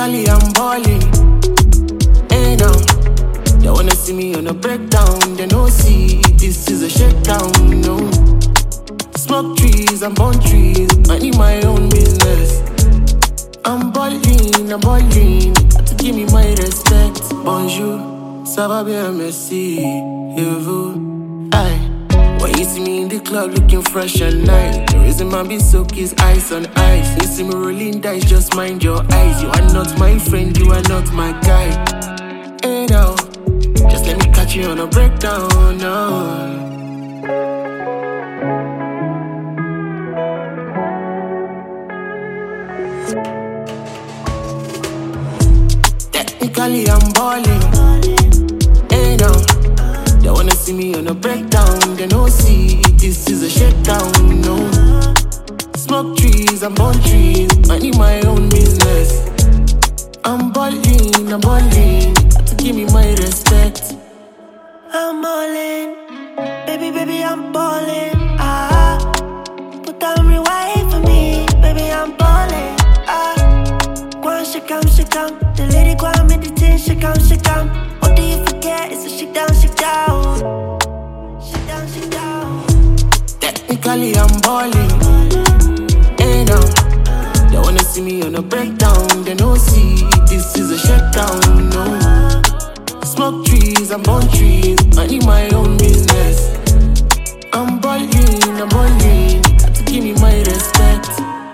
Technically I'm balling. Hey now, they wanna see me on a breakdown. They don't see this is a shakedown. No, smoke trees, I'm born trees. I need my own business. I'm balling. Have to give me my respect. Bonjour, ça va bien, merci. Et vous? Aye. When you see me in the club looking fresh and nice, the reason my be soak is ice on ice. You see me rolling dice, just mind your eyes. You are not my friend, you are not my guy. Hey now, just let me catch you on a breakdown now. Technically I'm balling. Hey now, they wanna see me on a breakdown. They don't see this is a shakedown. No, smoke trees, I'm born trees. I need my own business. I'm balling. Have to give me my respect. I'm all in, baby, I'm ballin'. Ah, put down rewind for me, baby, I'm ballin'. Ah, go on, she come. The lady go on meditate, she come. What do you forget? It's a shake down. Shake down. Technically I'm balling. Hey now, they wanna see me on a breakdown. They don't see this is a shakedown. No, smoke trees, I'm born trees. I need my own business. I'm balling. Have to give me my respect.